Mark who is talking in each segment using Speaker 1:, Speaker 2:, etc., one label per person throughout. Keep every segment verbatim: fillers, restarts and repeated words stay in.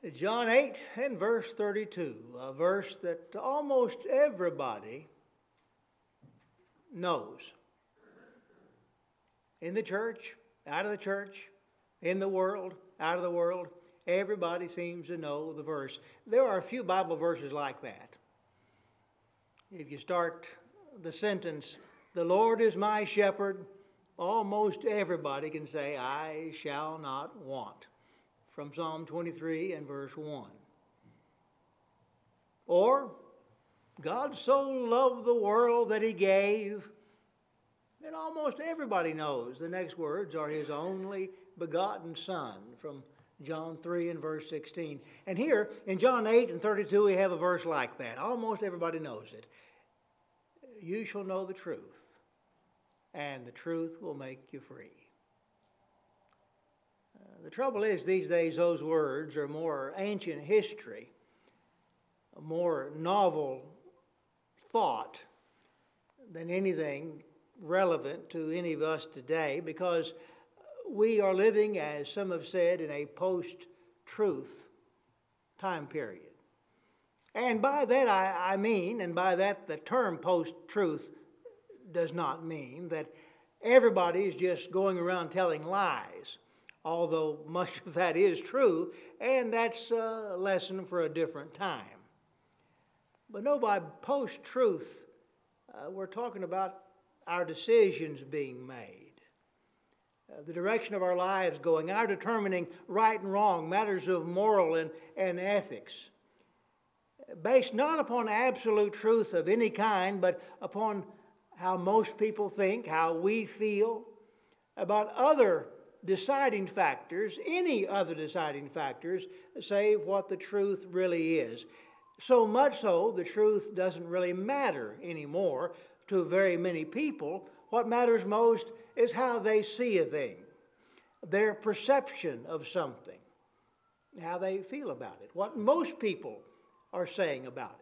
Speaker 1: John eight and verse thirty-two, a verse that almost everybody knows. In the church, out of the church, in the world, out of the world, everybody seems to know the verse. There are a few Bible verses like that. If you start the sentence, "The Lord is my shepherd," almost everybody can say, "I shall not want," from Psalm twenty-three and verse one. Or, "God so loved the world that he gave," and almost everybody knows the next words are "his only begotten Son," from John three and verse sixteen. And here in John eight and thirty-two we have a verse like that. Almost everybody knows it. "You shall know the truth, and the truth will make you free." Uh, the trouble is, these days those words are more ancient history, a more novel thought than anything relevant to any of us today, because we are living, as some have said, in a post-truth time period. And by that I, I mean, and by that the term post-truth does not mean that everybody is just going around telling lies, although much of that is true, and that's a lesson for a different time. But no, by post-truth, uh, we're talking about our decisions being made. Uh, the direction of our lives going, our determining right and wrong, matters of moral and, and ethics, based not upon absolute truth of any kind, but upon how most people think, how we feel, about other deciding factors, any other deciding factors, save what the truth really is. So much so, the truth doesn't really matter anymore to very many people. What matters most is how they see a thing, their perception of something, how they feel about it, what most people are saying about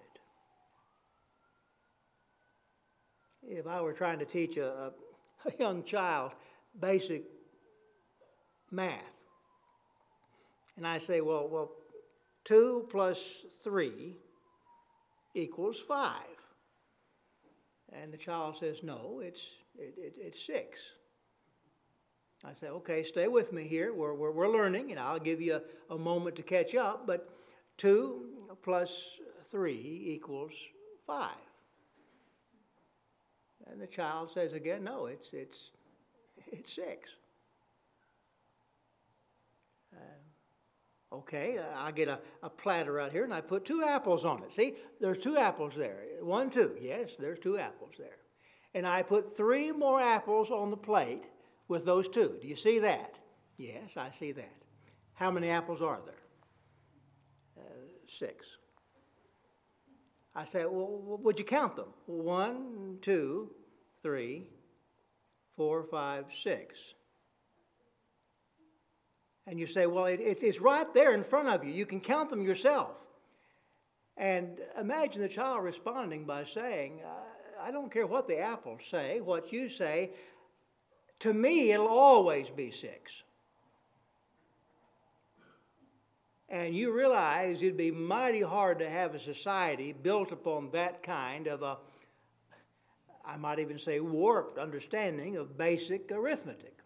Speaker 1: it. If I were trying to teach a, a young child basic math, and I say, well, well, two plus three equals five. And the child says, no, it's it, it, it's six. I say, okay, stay with me here. We're, we're, we're learning, and I'll give you a, a moment to catch up. But two plus three equals five. And the child says again, no, it's it's it's six. Uh, okay, I get a, a platter out here, and I put two apples on it. See, there's two apples there. One, two. Yes, there's two apples there. And I put three more apples on the plate with those two. Do you see that? Yes, I see that. How many apples are there? Uh, six. I say, well, would you count them? One, two, three, four, five, six. And you say, well, it, it, it's right there in front of you. You can count them yourself. And imagine the child responding by saying, I don't care what the apples say, what you say. To me, it'll always be six. And you realize it'd be mighty hard to have a society built upon that kind of a, I might even say, warped understanding of basic arithmetic.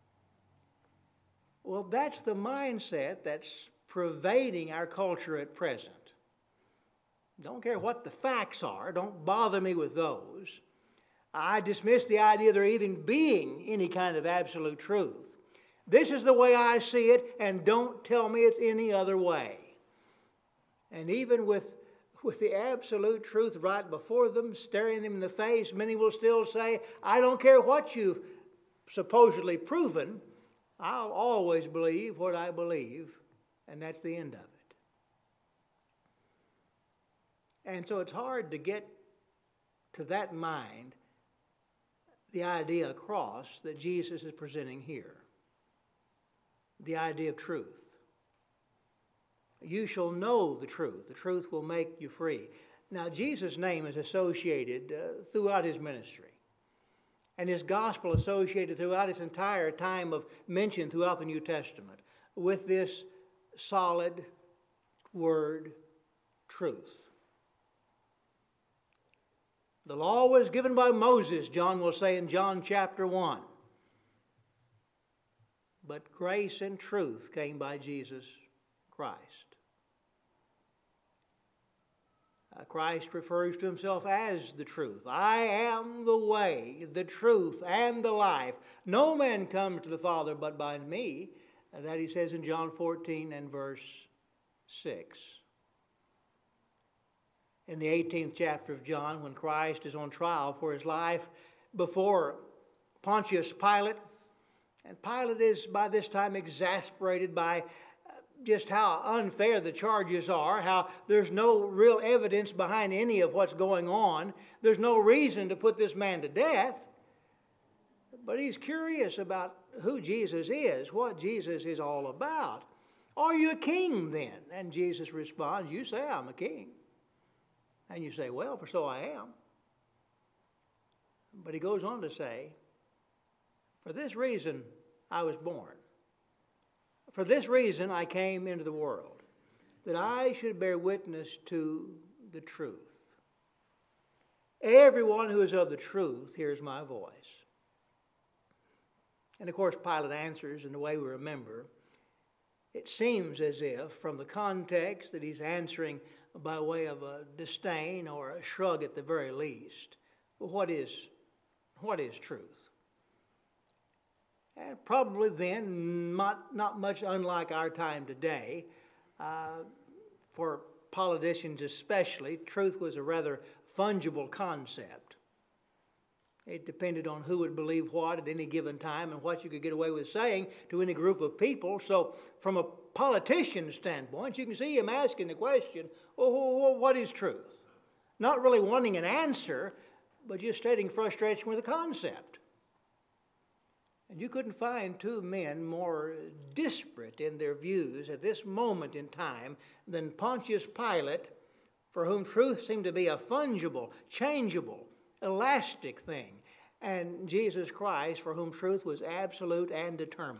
Speaker 1: Well, that's the mindset that's pervading our culture at present. Don't care what the facts are. Don't bother me with those. I dismiss the idea of there even being any kind of absolute truth. This is the way I see it, and don't tell me it's any other way. And even with, with the absolute truth right before them, staring them in the face, many will still say, I don't care what you've supposedly proven, I'll always believe what I believe, and that's the end of it. And so it's hard to get to that mind the idea across that Jesus is presenting here. The idea of truth. You shall know the truth. The truth will make you free. Now, Jesus' name is associated uh, throughout his ministry. And his gospel associated throughout its entire time of mention throughout the New Testament with this solid, word truth. The law was given by Moses, John will say in John chapter one. But grace and truth came by Jesus Christ. Uh, Christ refers to himself as the truth. I am the way, the truth, and the life. No man comes to the Father but by me. Uh, that he says in John fourteen and verse six. In the eighteenth chapter of John, when Christ is on trial for his life before Pontius Pilate, and Pilate is by this time exasperated by just how unfair the charges are, how there's no real evidence behind any of what's going on. There's no reason to put this man to death. But he's curious about who Jesus is, what Jesus is all about. Are you a king then? And Jesus responds, you say I'm a king. And you say, well, for so I am. But he goes on to say, for this reason I was born. For this reason I came into the world, that I should bear witness to the truth. Everyone who is of the truth hears my voice. And of course, Pilate answers in the way we remember. It seems as if, from the context, that he's answering by way of a disdain or a shrug at the very least. Well, what is, what is truth? And probably then, not, not much unlike our time today, uh, for politicians especially, truth was a rather fungible concept. It depended on who would believe what at any given time and what you could get away with saying to any group of people. So from a politician's standpoint, you can see him asking the question, oh, what is truth? Not really wanting an answer, but just stating frustration with a concept. And you couldn't find two men more disparate in their views at this moment in time than Pontius Pilate, for whom truth seemed to be a fungible, changeable, elastic thing, and Jesus Christ, for whom truth was absolute and determined.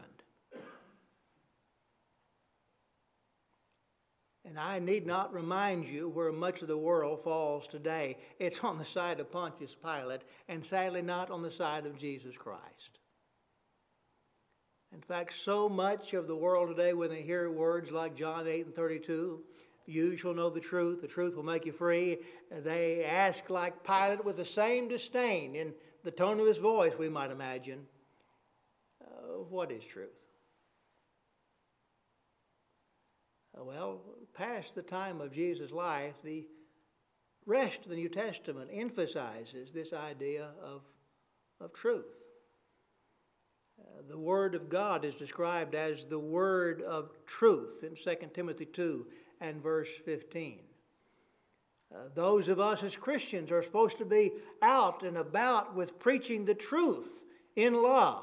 Speaker 1: And I need not remind you where much of the world falls today. It's on the side of Pontius Pilate, and sadly not on the side of Jesus Christ. In fact, so much of the world today, when they hear words like John eight and thirty-two, you shall know the truth, the truth will make you free, they ask like Pilate with the same disdain in the tone of his voice, we might imagine, uh, what is truth? Uh, well, past the time of Jesus' life, the rest of the New Testament emphasizes this idea of, of truth. Uh, the Word of God is described as the Word of truth in Second Timothy two and verse fifteen. Uh, those of us as Christians are supposed to be out and about with preaching the truth in love.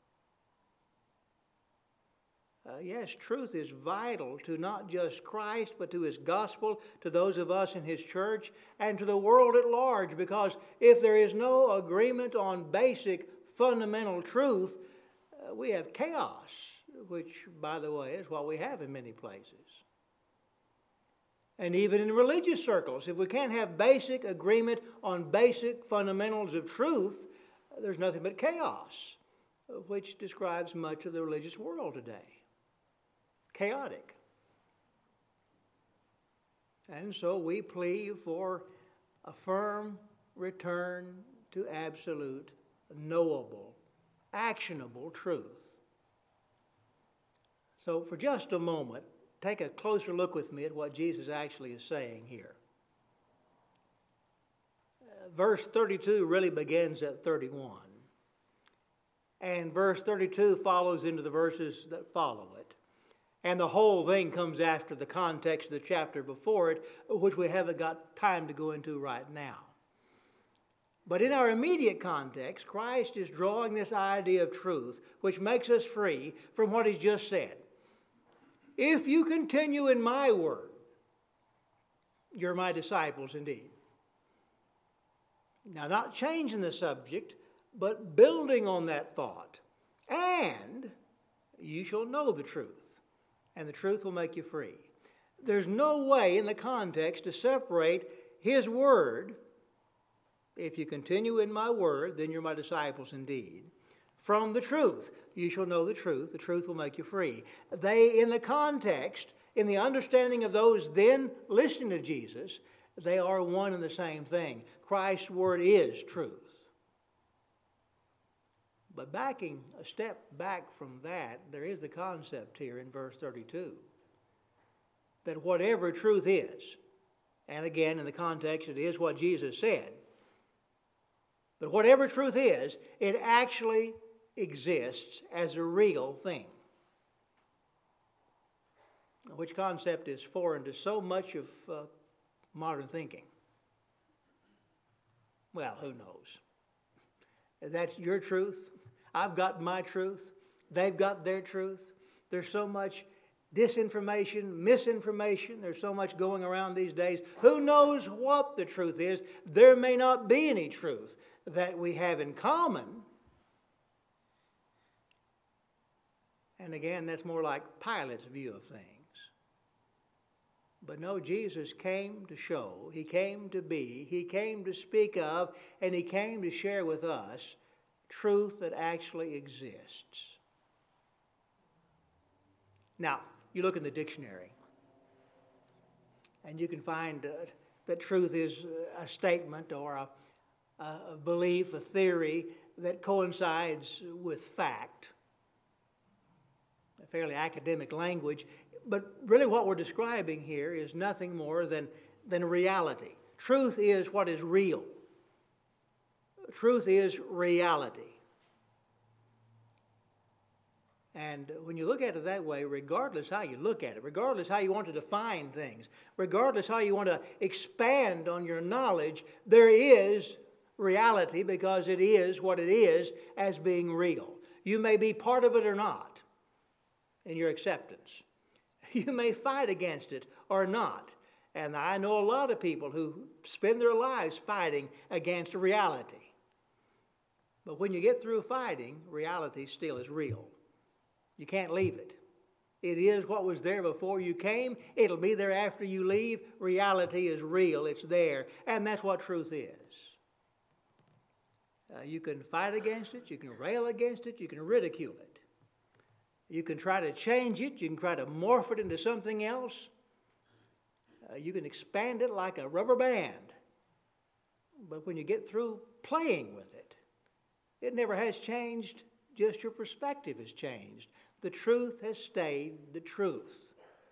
Speaker 1: Uh, yes, truth is vital to not just Christ, but to His gospel, to those of us in His church, and to the world at large, because if there is no agreement on basic fundamental truth, uh, we have chaos, which, by the way, is what we have in many places. And even in religious circles, if we can't have basic agreement on basic fundamentals of truth, there's nothing but chaos, which describes much of the religious world today. Chaotic. And so we plead for a firm return to absolute, knowable, actionable truth. So for just a moment, take a closer look with me at what Jesus actually is saying here. Uh, verse thirty-two really begins at thirty-one. And verse thirty-two follows into the verses that follow it. And the whole thing comes after the context of the chapter before it, which we haven't got time to go into right now. But in our immediate context, Christ is drawing this idea of truth, which makes us free from what He's just said. If you continue in my word, you're my disciples indeed. Now, not changing the subject, but building on that thought. And you shall know the truth, and the truth will make you free. There's no way in the context to separate His Word, if you continue in my word, then you're my disciples indeed, from the truth. You shall know the truth. The truth will make you free. They, in the context, in the understanding of those then listening to Jesus, they are one and the same thing. Christ's Word is truth. But backing a step back from that, there is the concept here in verse thirty-two. That whatever truth is, and again in the context it is what Jesus said, but whatever truth is, it actually exists as a real thing. Which concept is foreign to so much of uh, modern thinking? Well, who knows? That's your truth. I've got my truth. They've got their truth. There's so much disinformation, misinformation. There's so much going around these days. Who knows what the truth is? There may not be any truth that we have in common. And again, that's more like Pilate's view of things. But no, Jesus came to show, He came to be, He came to speak of, and He came to share with us truth that actually exists. Now, you look in the dictionary, and you can find uh, that truth is a statement or a, a belief, a theory that coincides with fact. A fairly academic language. But really what we're describing here is nothing more than, than reality. Truth is what is real. Truth is reality. And when you look at it that way, regardless how you look at it, regardless how you want to define things, regardless how you want to expand on your knowledge, there is reality because it is what it is as being real. You may be part of it or not in your acceptance. You may fight against it or not. And I know a lot of people who spend their lives fighting against reality. But when you get through fighting, reality still is real. You can't leave it. It is what was there before you came. It'll be there after you leave. Reality is real. It's there. And that's what truth is. Uh, you can fight against it. You can rail against it. You can ridicule it. You can try to change it. You can try to morph it into something else. Uh, you can expand it like a rubber band. But when you get through playing with it, it never has changed. Just your perspective has changed. The truth has stayed the truth.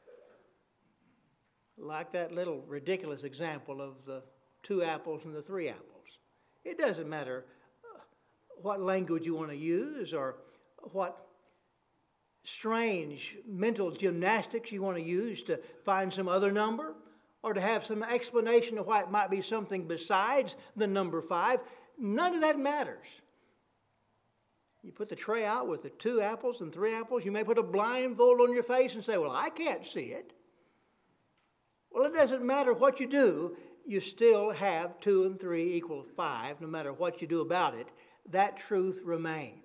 Speaker 1: Like that little ridiculous example of the two apples and the three apples. It doesn't matter what language you want to use or what strange mental gymnastics you want to use to find some other number or to have some explanation of why it might be something besides the number five. None of that matters. You put the tray out with the two apples and three apples. You may put a blindfold on your face and say, well, I can't see it. Well, it doesn't matter what you do. You still have two and three equal five, no matter what you do about it. That truth remains.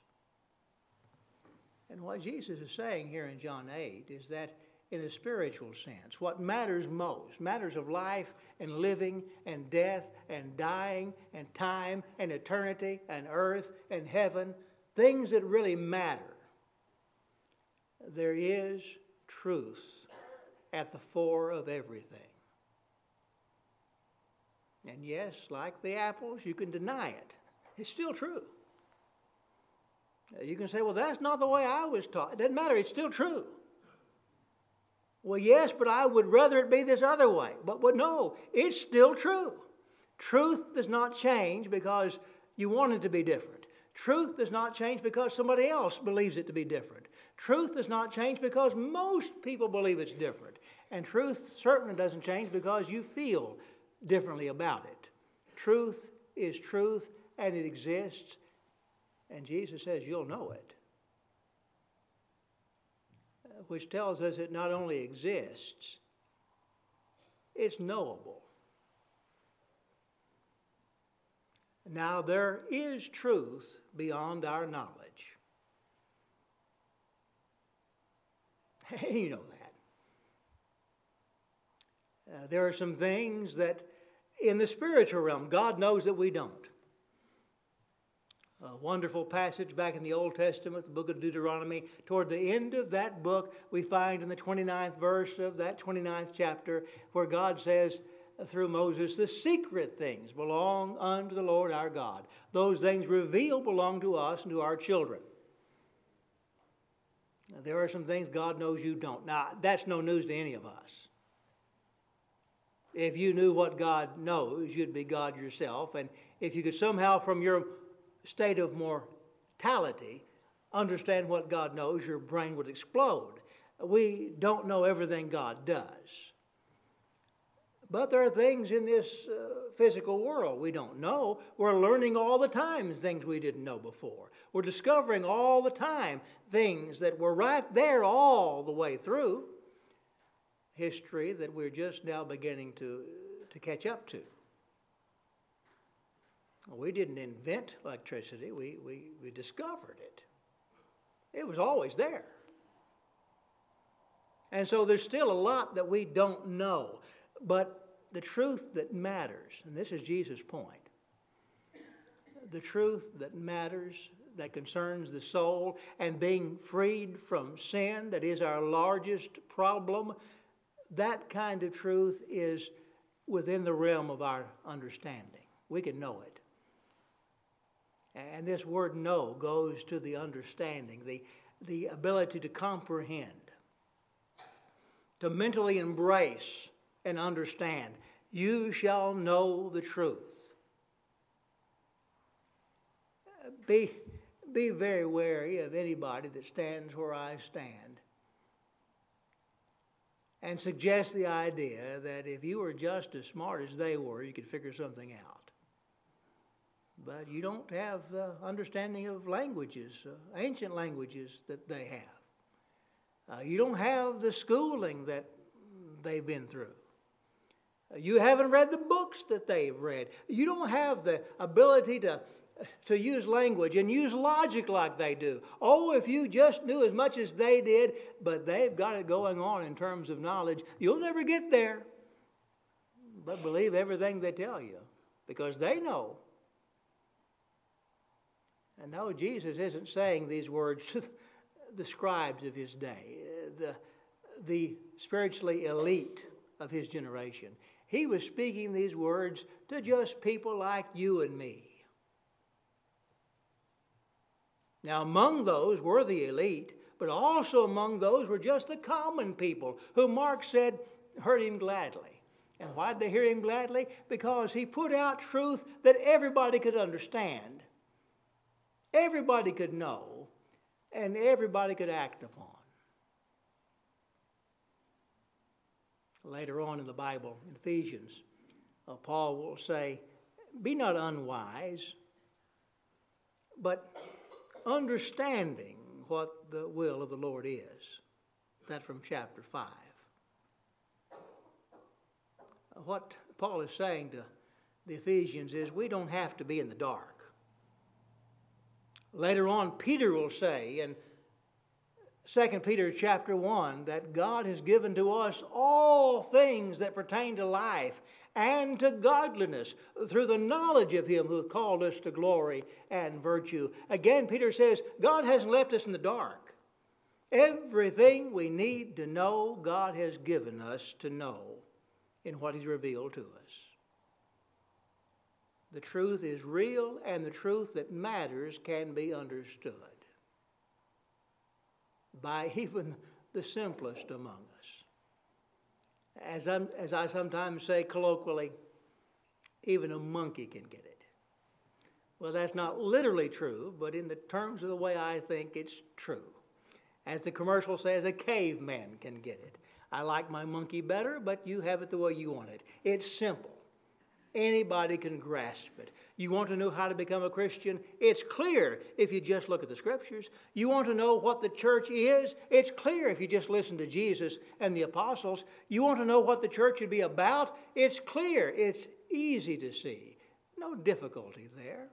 Speaker 1: And what Jesus is saying here in John eight is that in a spiritual sense, what matters most, matters of life and living and death and dying and time and eternity and earth and heaven, things that really matter, there is truth at the fore of everything. And yes, like the apples, you can deny it. It's still true. You can say, well, that's not the way I was taught. It doesn't matter. It's still true. Well, yes, but I would rather it be this other way. But, but no, it's still true. Truth does not change because you want it to be different. Truth does not change because somebody else believes it to be different. Truth does not change because most people believe it's different. And truth certainly doesn't change because you feel differently about it. Truth is truth, and it exists. And Jesus says you'll know it. Which tells us it not only exists, it's knowable. Now, there is truth beyond our knowledge. You know that. Uh, there are some things that in the spiritual realm, God knows that we don't. A wonderful passage back in the Old Testament, the book of Deuteronomy. Toward the end of that book, we find in the twenty-ninth verse of that twenty-ninth chapter where God says through Moses, the secret things belong unto the Lord our God. Those things revealed belong to us and to our children. Now, there are some things God knows you don't. Now, that's no news to any of us. If you knew what God knows, you'd be God yourself. And if you could somehow, from your state of mortality, understand what God knows, your brain would explode. We don't know everything God does. But there are things in this uh, physical world we don't know. We're learning all the time things we didn't know before. We're discovering all the time things that were right there all the way through history that we're just now beginning to, to catch up to. We didn't invent electricity. We, we, we discovered it. It was always there. And so there's still a lot that we don't know. But the truth that matters, and this is Jesus' point, the truth that matters, that concerns the soul, and being freed from sin, that is our largest problem, that kind of truth is within the realm of our understanding. We can know it. And this word know goes to the understanding, the, the ability to comprehend, to mentally embrace and understand. You shall know the truth. Be, be very wary of anybody that stands where I stand and suggest the idea that if you were just as smart as they were, you could figure something out. But you don't have the understanding of languages, uh, ancient languages that they have. Uh, you don't have the schooling that they've been through. Uh, you haven't read the books that they've read. You don't have the ability to, to use language and use logic like they do. Oh, if you just knew as much as they did, but they've got it going on in terms of knowledge, you'll never get there. But believe everything they tell you because they know. And no, Jesus isn't saying these words to the scribes of his day, the, the spiritually elite of his generation. He was speaking these words to just people like you and me. Now, among those were the elite, but also among those were just the common people who Mark said heard him gladly. And why did they hear him gladly? Because he put out truth that everybody could understand. Everybody could know, and everybody could act upon. Later on in the Bible, in Ephesians, uh, Paul will say, be not unwise, but understanding what the will of the Lord is. That from chapter five. What Paul is saying to the Ephesians is we don't have to be in the dark. Later on, Peter will say in Second Peter chapter one that God has given to us all things that pertain to life and to godliness through the knowledge of him who hath called us to glory and virtue. Again, Peter says, God hasn't left us in the dark. Everything we need to know, God has given us to know in what he's revealed to us. The truth is real, and the truth that matters can be understood by even the simplest among us. As, I'm, as I sometimes say colloquially, even a monkey can get it. Well, that's not literally true, but in the terms of the way I think it's true. As the commercial says, a caveman can get it. I like my monkey better, but you have it the way you want it. It's simple. Anybody can grasp it. You want to know how to become a Christian? It's clear if you just look at the Scriptures. You want to know what the church is? It's clear if you just listen to Jesus and the apostles. You want to know what the church should be about? It's clear. It's easy to see. No difficulty there.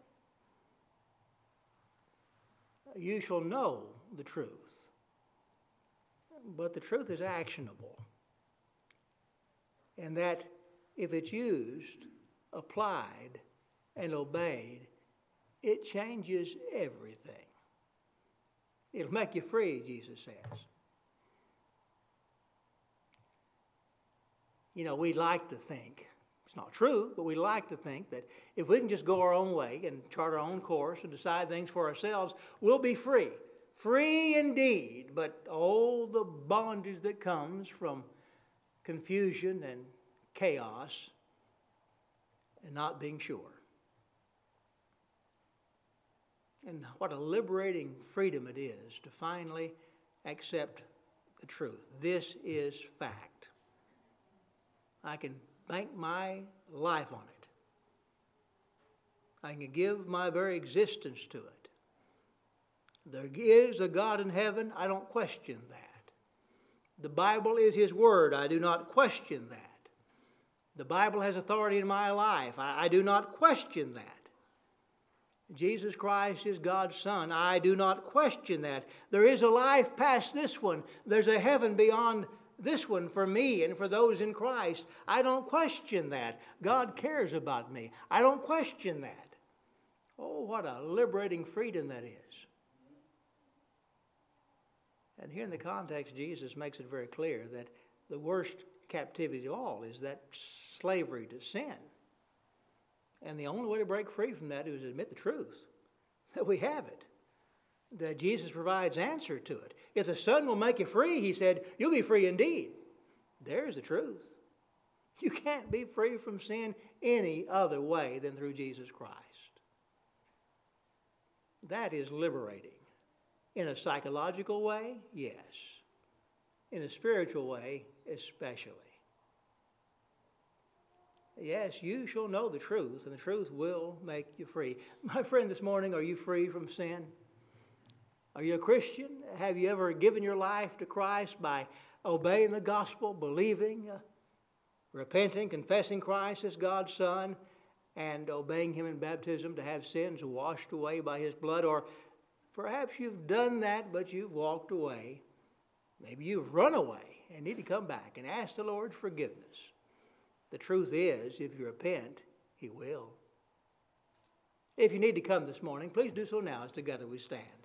Speaker 1: You shall know the truth. But the truth is actionable. and that if it's used, applied, and obeyed, it changes everything. It'll make you free, Jesus says. You know, we like to think, it's not true, but we like to think that if we can just go our own way and chart our own course and decide things for ourselves, we'll be free. Free indeed, but oh, the bondage that comes from confusion and chaos and not being sure. And what a liberating freedom it is to finally accept the truth. This is fact. I can bank my life on it. I can give my very existence to it. There is a God in heaven. I don't question that. The Bible is His Word. I do not question that. The Bible has authority in my life. I, I do not question that. Jesus Christ is God's Son. I do not question that. There is a life past this one. There's a heaven beyond this one for me and for those in Christ. I don't question that. God cares about me. I don't question that. Oh, what a liberating freedom that is. And here in the context, Jesus makes it very clear that the worst captivity of all is that slavery to sin. And the only way to break free from that is to admit the truth, that we have it, that Jesus provides answer to it. If the Son will make you free, He said, you'll be free indeed. There's the truth. You can't be free from sin any other way than through Jesus Christ. That is liberating. In a psychological way, yes. In a spiritual way, especially. Yes, you shall know the truth, and the truth will make you free. My friend, this morning, are you free from sin? Are you a Christian? Have you ever given your life to Christ by obeying the gospel, believing, uh, repenting, confessing Christ as God's Son, and obeying Him in baptism to have sins washed away by His blood? Or perhaps you've done that, but you've walked away. Maybe you've run away and need to come back and ask the Lord's forgiveness. The truth is, if you repent, He will. If you need to come this morning, please do so now as together we stand.